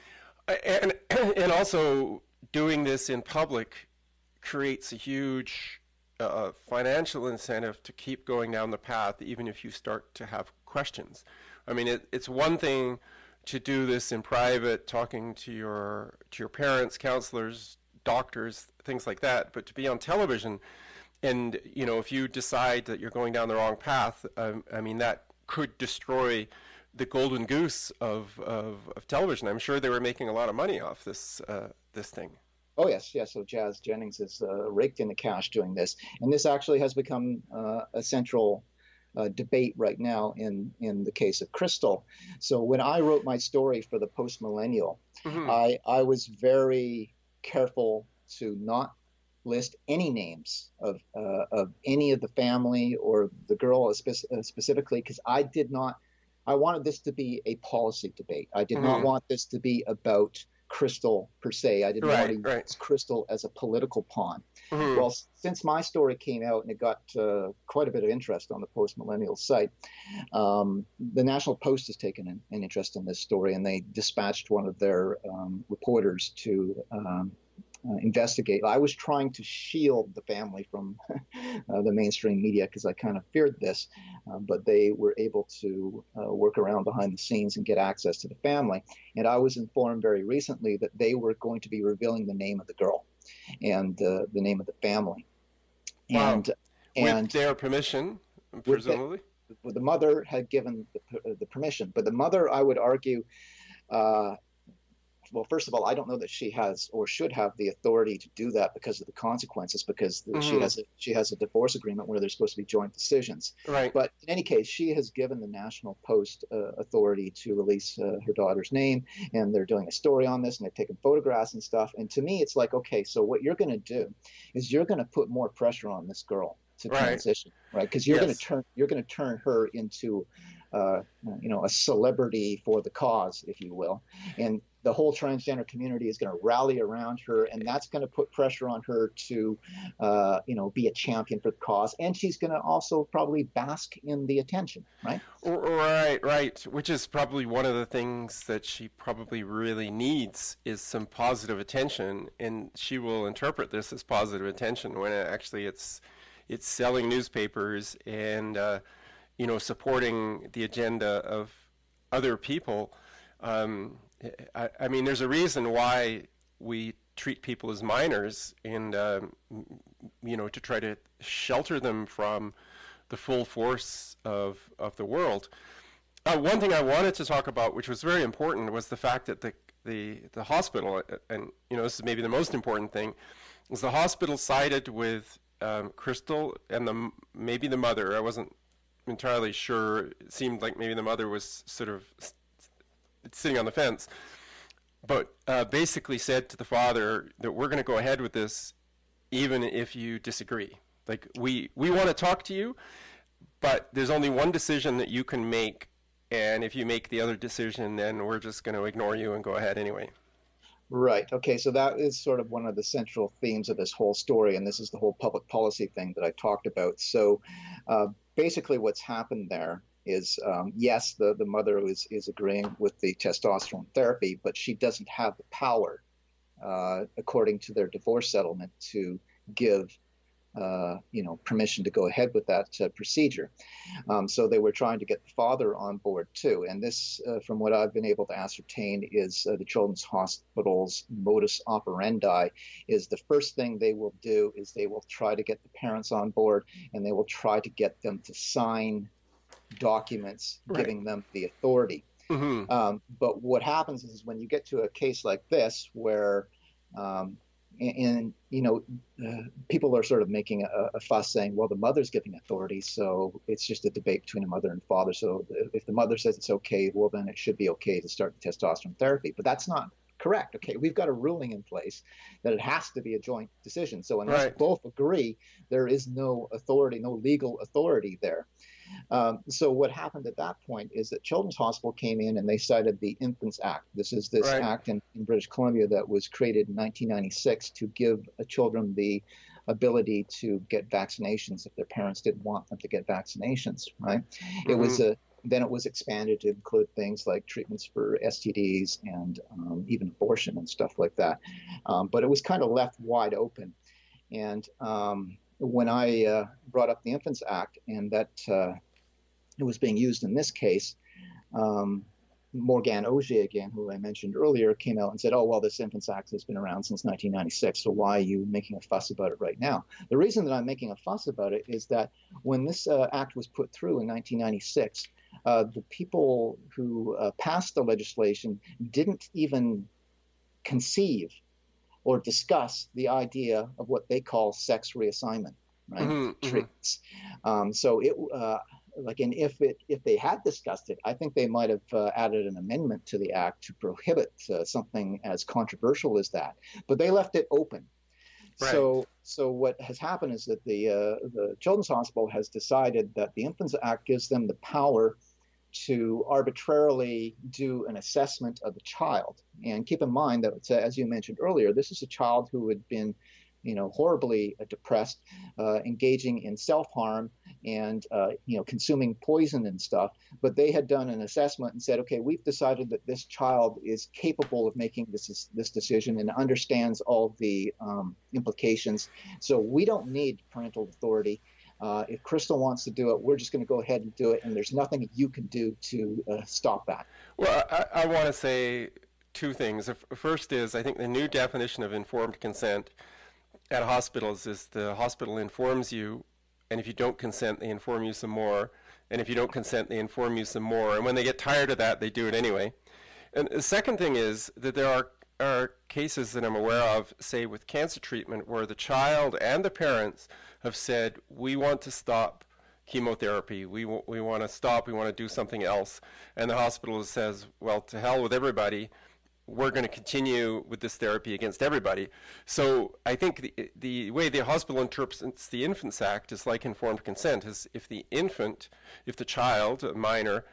And and also doing this in public creates a huge uh, financial incentive to keep going down the path, even if you start to have questions. I mean, it, it's one thing to do this in private, talking to your to your parents, counselors, doctors, things like that. But to be on television, and you know, if you decide that you're going down the wrong path, um, I mean, that could destroy the golden goose of, of, of television. I'm sure they were making a lot of money off this uh, this thing. Oh yes, yes. So Jazz Jennings is uh, raked in the cash doing this, and this actually has become uh, a central uh, debate right now in in the case of Crystal. So when I wrote my story for the Post Millennial, Hmm. I I was very careful to not list any names of uh, of any of the family or the girl spe- uh, specifically because I did not. I wanted this to be a policy debate. I did not Hmm. want this to be about Crystal per se. I didn't Right, want to right. use Crystal as a political pawn. Mm-hmm. Well, since my story came out and it got uh, quite a bit of interest on the Post-Millennial site, um, the National Post has taken an, an interest in this story, and they dispatched one of their um, reporters to um, uh, investigate. I was trying to shield the family from uh, the mainstream media because I kind of feared this, uh, but they were able to uh, work around behind the scenes and get access to the family. And I was informed very recently that they were going to be revealing the name of the girl and uh, the name of the family. Wow. And and with their permission, presumably. The, the mother had given the, the permission, but the mother, I would argue, uh, well, first of all, I don't know that she has or should have the authority to do that because of the consequences, because the, mm-hmm. she has a, she has a divorce agreement where there's supposed to be joint decisions. Right. But in any case, she has given the National Post uh, authority to release uh, her daughter's name, and they're doing a story on this, and they've taken photographs and stuff. And to me, it's like, okay, so what you're going to do is you're going to put more pressure on this girl to right. transition, right? Because you're yes. going to turn you're going to turn her into, uh, you know, a celebrity for the cause, if you will, and the whole transgender community is going to rally around her, and that's going to put pressure on her to, uh, you know, be a champion for the cause. And she's going to also probably bask in the attention, right? Right, right. Which is probably one of the things that she probably really needs is some positive attention, and she will interpret this as positive attention when it actually it's it's selling newspapers and uh, you know, supporting the agenda of other people. Um, I, I mean, there's a reason why we treat people as minors, and um, you know, to try to shelter them from the full force of of the world. Uh, one thing I wanted to talk about, which was very important, was the fact that the the the hospital, and you know, this is maybe the most important thing, is the hospital sided with um, Crystal and the maybe the mother. I wasn't entirely sure. It seemed like maybe the mother was sort of sitting on the fence, but uh, basically said to the father that we're going to go ahead with this even if you disagree. Like, we, we want to talk to you, but there's only one decision that you can make, and if you make the other decision, then we're just going to ignore you and go ahead anyway. Right. Okay. So that is sort of one of the central themes of this whole story, and this is the whole public policy thing that I talked about. So uh, basically what's happened there is, um, yes, the, the mother is, is agreeing with the testosterone therapy, but she doesn't have the power, uh, according to their divorce settlement, to give, uh, you know, permission to go ahead with that uh, procedure. Um, so they were trying to get the father on board too. And this, uh, from what I've been able to ascertain, is uh, the Children's Hospital's modus operandi is the first thing they will do is they will try to get the parents on board, and they will try to get them to sign documents right. giving them the authority. Mm-hmm. Um, but what happens is when you get to a case like this where, um, and, and you know, uh, people are sort of making a, a fuss saying, well, the mother's giving authority, so it's just a debate between a mother and father. So if the mother says it's okay, well, then it should be okay to start the testosterone therapy. But that's not correct. Okay, we've got a ruling in place that it has to be a joint decision. So unless right. both agree, there is no authority, no legal authority there. Um, so what happened at that point is that Children's Hospital came in and they cited the Infants Act. This is this right. act in, in British Columbia that was created in nineteen ninety-six to give uh, children the ability to get vaccinations if their parents didn't want them to get vaccinations, right? Mm-hmm. It was a Then it was expanded to include things like treatments for S T Ds and um, even abortion and stuff like that. Um, but it was kind of left wide open. And um, when I uh, brought up the Infants Act and that uh, it was being used in this case, um, Morgane Auger, again, who I mentioned earlier, came out and said, oh, well, this Infants Act has been around since nineteen ninety-six, so why are you making a fuss about it right now? The reason that I'm making a fuss about it is that when this uh, act was put through in nineteen ninety-six, uh, the people who uh, passed the legislation didn't even conceive or discuss the idea of what they call sex reassignment, right? Mm-hmm, treatments. Mm-hmm. Um, so it, uh, like, and if it if they had discussed it, I think they might have uh, added an amendment to the act to prohibit uh, something as controversial as that. But they left it open. Right. So, so what has happened is that the uh, the Children's Hospital has decided that the Infants Act gives them the power to arbitrarily do an assessment of the child. And keep in mind that, as you mentioned earlier, this is a child who had been, you know, horribly depressed, uh, engaging in self-harm and, uh, you know, consuming poison and stuff. But they had done an assessment and said, okay, we've decided that this child is capable of making this, this decision and understands all the um, implications. So we don't need parental authority. Uh, if Crystal wants to do it, we're just going to go ahead and do it. And there's nothing you can do to uh, stop that. Well, I, I want to say two things. The first is, I think the new definition of informed consent at hospitals is the hospital informs you, and if you don't consent, they inform you some more, and if you don't consent, they inform you some more, and when they get tired of that, they do it anyway. And the second thing is that there are, are cases that I'm aware of, say with cancer treatment, where the child and the parents have said, we want to stop chemotherapy, we, w- we want to stop, we want to do something else, and the hospital says, well, to hell with everybody, we're going to continue with this therapy against everybody. So I think the, the way the hospital interprets the Infants Act is like informed consent, is if the infant, if the child, a minor,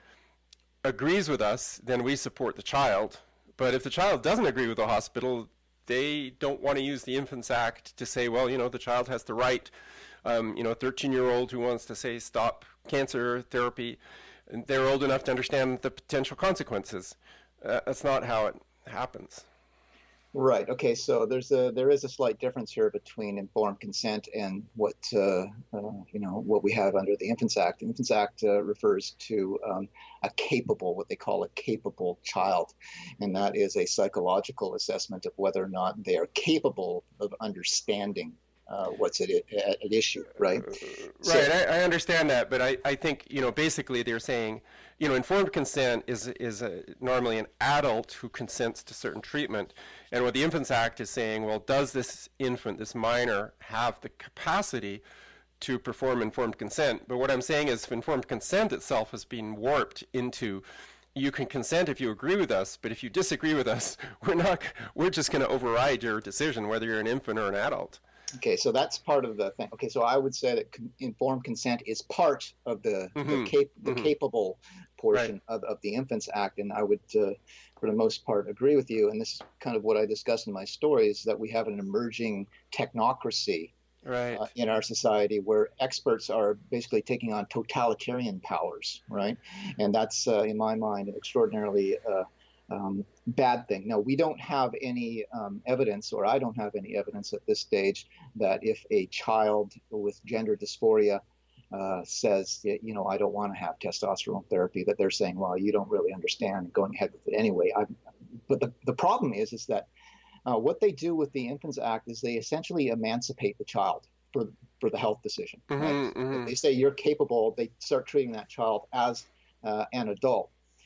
agrees with us, then we support the child. But if the child doesn't agree with the hospital, they don't want to use the Infants Act to say, well, you know, the child has the right, um, you know, a thirteen-year-old who wants to say stop cancer therapy, and they're old enough to understand the potential consequences. Uh, that's not how it happens. Right. Okay. So there's a there is a slight difference here between informed consent and what uh, uh, you know what we have under the Infants Act. The Infants Act uh, refers to um, a capable, what they call a capable child, and that is a psychological assessment of whether or not they are capable of understanding Uh, what's at, at, at issue, right? Right, So, I, I understand that, but I, I think, you know, basically they're saying, you know, informed consent is is a, normally an adult who consents to certain treatment, and what the Infants Act is saying, well, does this infant, this minor, have the capacity to perform informed consent? But what I'm saying is informed consent itself has been warped into, you can consent if you agree with us, but if you disagree with us, we're not, we're just going to override your decision, whether you're an infant or an adult. Okay, so that's part of the thing. Okay, so I would say that con- informed consent is part of the Mm-hmm. the, cap- the Mm-hmm. capable portion Right. of, of the Infants Act, and I would, uh, for the most part, agree with you. And this is kind of what I discussed in my story: is that we have an emerging technocracy Right. uh, in our society where experts are basically taking on totalitarian powers, right? And that's, uh, in my mind, an extraordinarily uh, um, bad thing. No, we don't have any um, evidence, or I don't have any evidence at this stage, that if a child with gender dysphoria uh, says, you know, I don't want to have testosterone therapy, that they're saying, well, you don't really understand, going ahead with it anyway. I, but the, the problem is, is that uh, what they do with the Infants Act is they essentially emancipate the child for for the health decision. Mm-hmm, Right? mm-hmm. They say you're capable. They start treating that child as uh, an adult,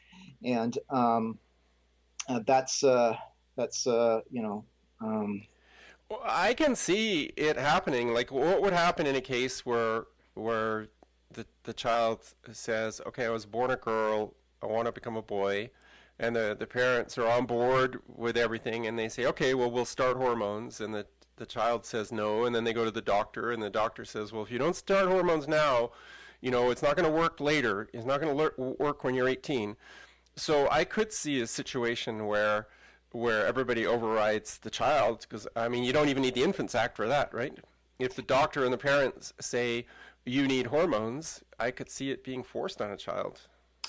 and um, uh, that's uh, that's uh, you know. Um, Well, I can see it happening. Like, what would happen in a case where where the the child says, "Okay, I was born a girl. I want to become a boy," and the the parents are on board with everything, and they say, "Okay, well, we'll start hormones," and the the child says no, and then they go to the doctor, and the doctor says, "Well, if you don't start hormones now, you know, it's not going to work later. It's not going to work when you're eighteen." So I could see a situation where where everybody overrides the child, because, I mean, you don't even need the Infants Act for that, right? If the doctor and the parents say you need hormones, I could see it being forced on a child.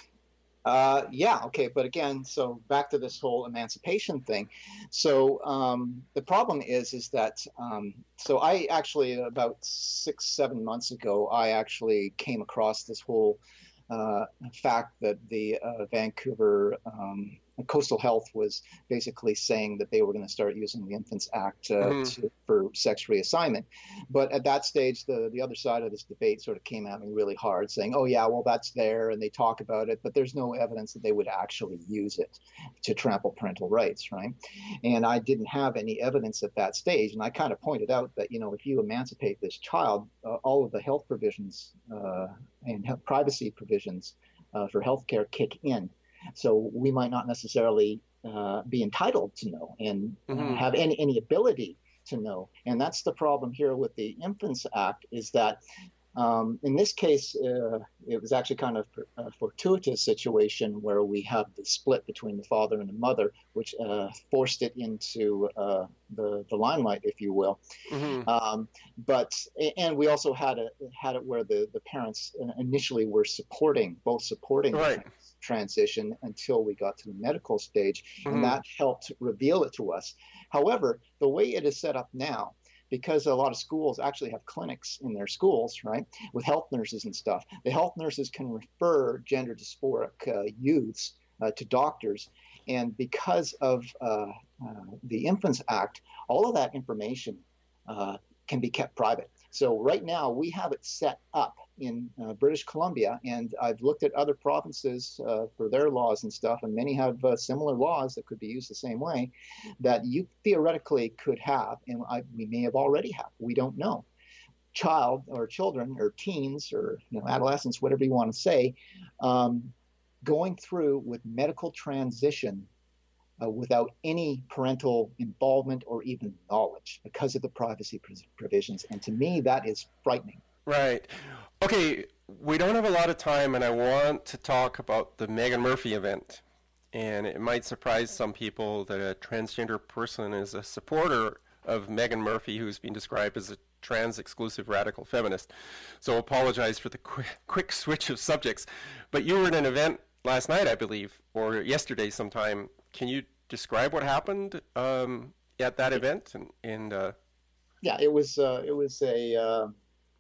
Uh, yeah, okay, but again, so back to this whole emancipation thing. So um, the problem is, is that, um, so I actually, about six, seven months ago, I actually came across this whole uh, fact that the uh, Vancouver um, Coastal Health was basically saying that they were going to start using the Infants Act uh, Mm-hmm. to, for sex reassignment. But at that stage, the, the other side of this debate sort of came at me really hard, saying, oh, yeah, well, that's there, and they talk about it, but there's no evidence that they would actually use it to trample parental rights, right? And I didn't have any evidence at that stage, and I kind of pointed out that, you know, if you emancipate this child, uh, all of the health provisions uh, and health privacy provisions uh, for healthcare kick in. So we might not necessarily uh, be entitled to know and uh, Mm-hmm. have any, any ability to know. And that's the problem here with the Infants Act, is that Um, in this case, uh, it was actually kind of a fortuitous situation where we have the split between the father and the mother, which uh, forced it into uh, the the limelight, if you will. Mm-hmm. Um, but and we also had it had it where the the parents initially were supporting both supporting Right. the trans- transition until we got to the medical stage, Mm-hmm. and that helped reveal it to us. However, the way it is set up now, because a lot of schools actually have clinics in their schools, right, with health nurses and stuff. The health nurses can refer gender dysphoric uh, youths uh, to doctors. And because of uh, uh, the Infants Act, all of that information uh, can be kept private. So right now we have it set up in uh, British Columbia, and I've looked at other provinces uh, for their laws and stuff, and many have uh, similar laws that could be used the same way, that you theoretically could have, and I, we may have already have, we don't know, child or children or teens or you know adolescents, whatever you want to say, um, going through with medical transition uh, without any parental involvement or even knowledge because of the privacy provisions. And to me, that is frightening. Right. Okay, we don't have a lot of time, and I want to talk about the Meghan Murphy event. And it might surprise some people that a transgender person is a supporter of Meghan Murphy, who's been described as a trans-exclusive radical feminist. So apologize for the quick, quick switch of subjects. But you were at an event last night, I believe, or yesterday sometime. Can you describe what happened um, at that event? And, and uh... yeah, it was uh, it was a uh,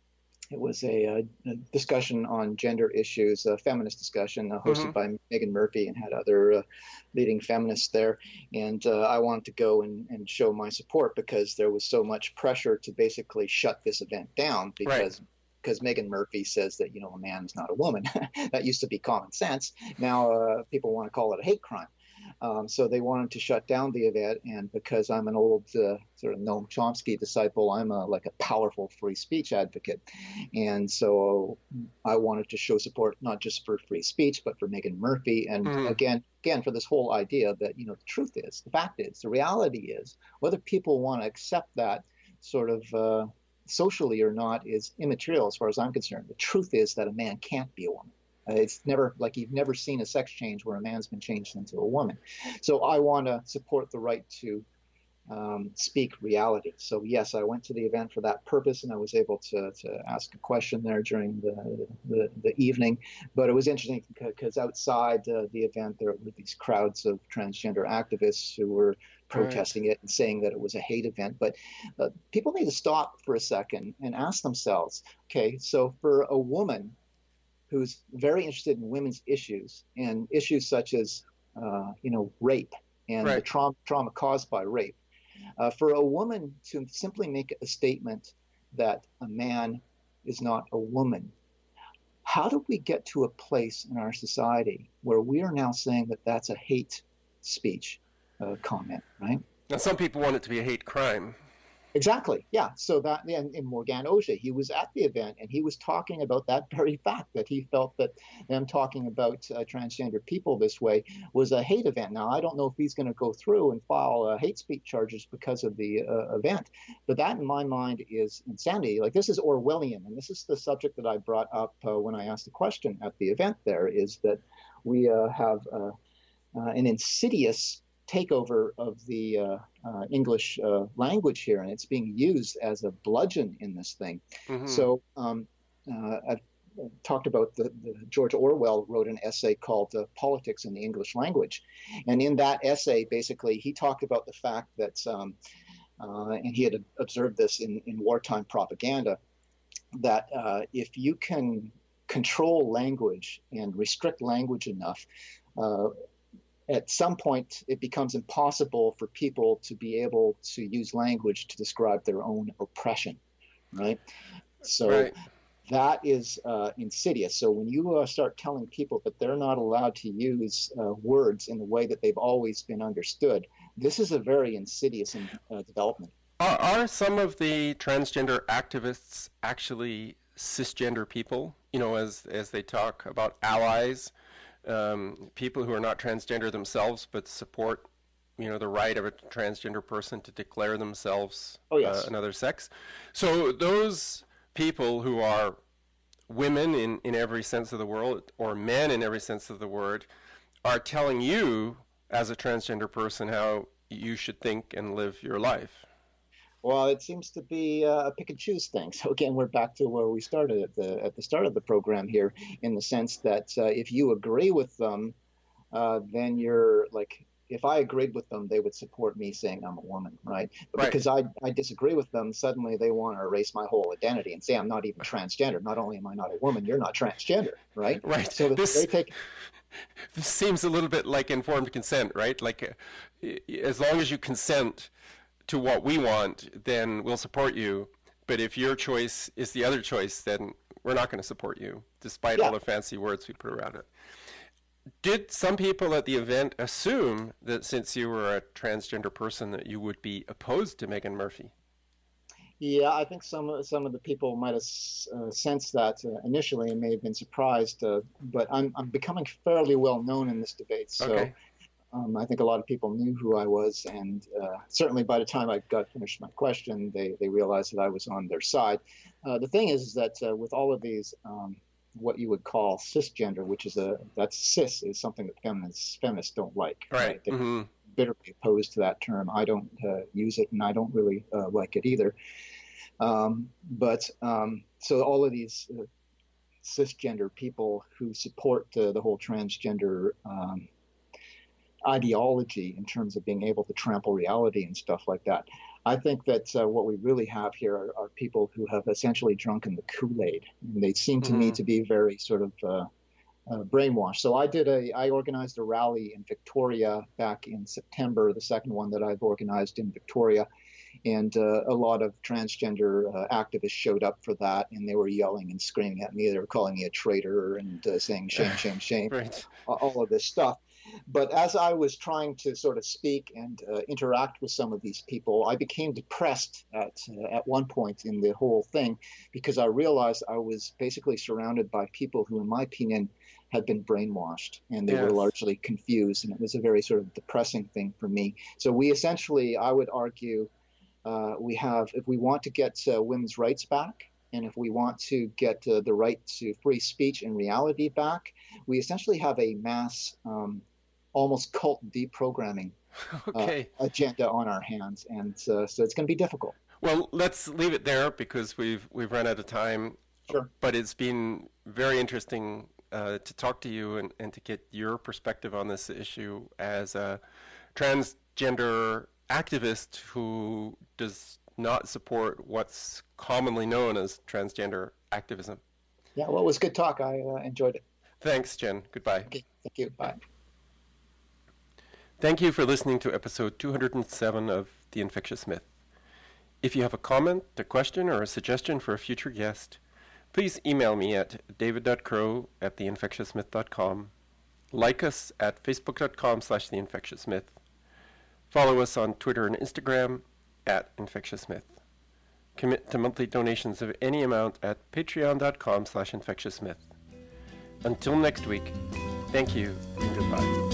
it was a, a discussion on gender issues, a feminist discussion uh, hosted mm-hmm. by Meghan Murphy, and had other uh, leading feminists there. And uh, I wanted to go and, and show my support because there was so much pressure to basically shut this event down because. Right. Because Meghan Murphy says that, you know, a man is not a woman. That used to be common sense. Now uh, people want to call it a hate crime. Um, so they wanted to shut down the event. And because I'm an old uh, sort of Noam Chomsky disciple, I'm a, like a powerful free speech advocate. And so I wanted to show support not just for free speech, but for Meghan Murphy. And mm-hmm. again, again, for this whole idea that, you know, the truth is, the fact is, the reality is, whether people want to accept that sort of uh, socially or not is immaterial as far as I'm concerned. The truth is that a man can't be a woman. Uh, it's never like you've never seen a sex change where a man's been changed into a woman. So I want to support the right to um, speak reality. So yes, I went to the event for that purpose, and I was able to, to ask a question there during the, the, the evening. But it was interesting because outside uh, the event, there were these crowds of transgender activists who were protesting right. it and saying that it was a hate event. But uh, people need to stop for a second and ask themselves, okay, so for a woman who's very interested in women's issues and issues such as, uh, you know, rape and right. the trauma, trauma caused by rape, uh, for a woman to simply make a statement that a man is not a woman, how do we get to a place in our society where we are now saying that that's a hate speech uh, comment, right? And some people want it to be a hate crime. Exactly. Yeah. So that, and, and Morgan Auger, he was at the event and he was talking about that very fact, that he felt that them talking about uh, transgender people this way was a hate event. Now, I don't know if he's going to go through and file uh, hate speech charges because of the uh, event, but that in my mind is insanity. Like, this is Orwellian, and this is the subject that I brought up uh, when I asked the question at the event there, is that we uh, have uh, uh, an insidious takeover of the uh, uh, English uh, language here, and it's being used as a bludgeon in this thing. Mm-hmm. So um, uh, I've talked about the, the George Orwell wrote an essay called uh, Politics in the English Language, and in that essay, basically, he talked about the fact that, um, uh, and he had observed this in, in wartime propaganda, that uh, if you can control language and restrict language enough, uh, at some point, it becomes impossible for people to be able to use language to describe their own oppression, right? So right. that is uh, insidious. So when you uh, start telling people that they're not allowed to use uh, words in the way that they've always been understood, this is a very insidious in, uh, development. Are, are some of the transgender activists actually cisgender people? You know, as as they talk about allies, Um, people who are not transgender themselves but support, you know, the right of a transgender person to declare themselves oh, yes. uh, another sex. So those people who are women in, in every sense of the word, or men in every sense of the word, are telling you as a transgender person how you should think and live your life. Well, it seems to be a pick and choose thing. So again, we're back to where we started at the at the start of the program here, in the sense that uh, if you agree with them, uh, then you're like, if I agreed with them, they would support me saying I'm a woman, right? But right. because I, I disagree with them, suddenly they want to erase my whole identity and say I'm not even transgender. Not only am I not a woman, you're not transgender, right? Right. So this, they take. This seems a little bit like informed consent, right? Like, uh, as long as you consent to what we want, then we'll support you. But if your choice is the other choice, then we're not going to support you, despite Yeah. all the fancy words we put around it. Did some people at the event assume that since you were a transgender person that you would be opposed to Meghan Murphy? Yeah, I think some some of the people might have uh, sensed that uh, initially and may have been surprised. Uh, but I'm I'm becoming fairly well known in this debate, so Okay. um, I think a lot of people knew who I was, and uh, certainly by the time I got finished my question, they they realized that I was on their side. Uh, the thing is, is that uh, with all of these, um, what you would call cisgender, which is a that's cis is something that feminists feminists don't like. Right. They're Mm-hmm. bitterly opposed to that term. I don't uh, use it, and I don't really uh, like it either. Um, but um, so all of these uh, cisgender people who support uh, the whole transgender um, ideology in terms of being able to trample reality and stuff like that, I think that uh, what we really have here are, are people who have essentially drunken the Kool-Aid. And they seem to Mm-hmm. me to be very sort of uh, uh, brainwashed. So I did a, I organized a rally in Victoria back in September, the second one that I've organized in Victoria. And uh, a lot of transgender uh, activists showed up for that, and they were yelling and screaming at me. They were calling me a traitor and uh, saying shame, shame, shame, Right. all of this stuff. But as I was trying to sort of speak and uh, interact with some of these people, I became depressed at uh, at one point in the whole thing, because I realized I was basically surrounded by people who, in my opinion, had been brainwashed, and they Yes. were largely confused, and it was a very sort of depressing thing for me. So we essentially, I would argue, Uh, we have, if we want to get uh, women's rights back, and if we want to get uh, the right to free speech and reality back, we essentially have a mass, um, almost cult deprogramming Okay. uh, agenda on our hands, and uh, so it's going to be difficult. Well, let's leave it there because we've we've run out of time. Sure. But it's been very interesting uh, to talk to you and, and to get your perspective on this issue as a transgender activist who does not support what's commonly known as transgender activism. Yeah, well, it was good talk. I uh, enjoyed it. Thanks, Jen. Goodbye. Okay, thank you. Bye. Thank you for listening to episode two hundred seven of The Infectious Myth. If you have a comment, a question, or a suggestion for a future guest, please email me at david dot crow at the infectious myth dot com. Like us at facebook dot com slash the infectious myth. Follow us on Twitter and Instagram at Infectious Myth. Commit to monthly donations of any amount at patreon dot com slash infectious myth. Until next week, thank you and goodbye.